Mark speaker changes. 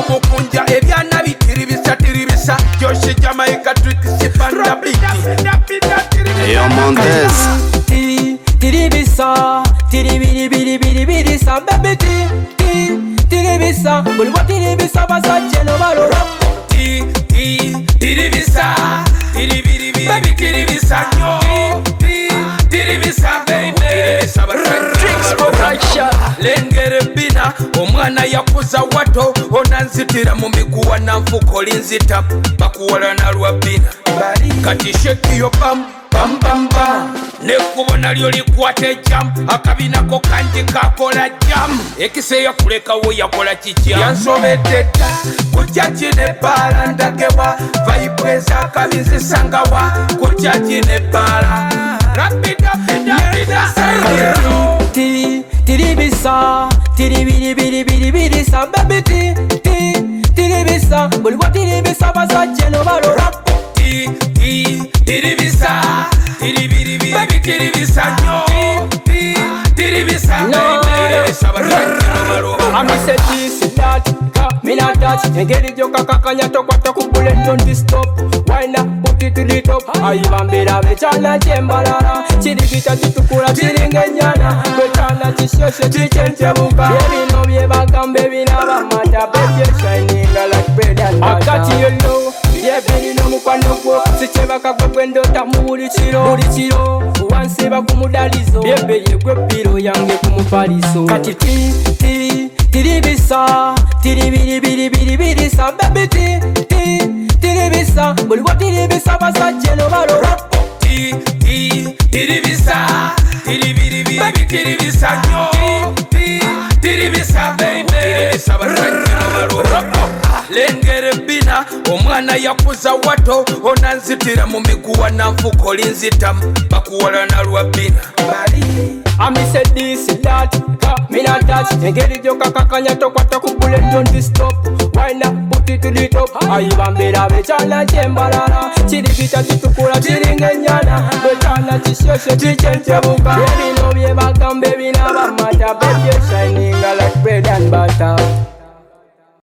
Speaker 1: mukunja ebyana bitiribisa tiribisa Joshi Jamaica Trixie Panda
Speaker 2: Yo Montez
Speaker 3: Tiribisa tiribiribiribiribirisa baby tiribisa Bulwa tiribisa basache no barora
Speaker 1: Tiribisa tiribiribiri baby tiribisa tiribisa baby
Speaker 3: Drinks production
Speaker 1: Lengere bina omwana yakuza wato onanzitira mu miguwa na nfuko linzita bakuwala na lwabina kati sheki yo bam bam bam bam nekubona lyo likwate jam akabinako kanji kakola jam ekiseya kulekawo yakola kikya yansobedeta kukyaki ne bala ndagewa vaibweza akabizisangawa kukyaki ne bala rapida
Speaker 3: Tiribisa tiribiribiribiribirisa baby tiribisa Bulwa tiribisa basache no barora
Speaker 1: Tiribisa tiribiribiri baby tiribisa tiribisa
Speaker 3: I said this that me not touch engeri joka kakanya tokwata ku bullet don't stop why not put it to the top ayibambira bechana chembalala chirikita chitukula chiringenyana bechana chishoshe chichenchebuka ebino byebagambe binaba mata baby shining like bread and butter akati yellow yebino mukwano gwo sichebaka gwendota mu buli kiro wansiba ku mudalizo yebe yegwe piro yange ku mupaliso kati tiribisa tiribiribiribiribirisa baby tiribisa Bulwa tiribisa basache no barora
Speaker 1: Tiribisa tiribiribiri baby tiribisa tiribisa baby Lengere bina omwana yakuza wato onanzitira mu miguwa na nfuko linzita bakuwala na lwabina
Speaker 3: I said this that me not touch engeri joka kakanya tokwata ku bullet don't stop why not put it to the top ayibambira bechana chembalala chirikita chitukula chiringenyana bechana chishoshe chichenchebuka ebino byebagambe binaba mata baby shining like bread and butter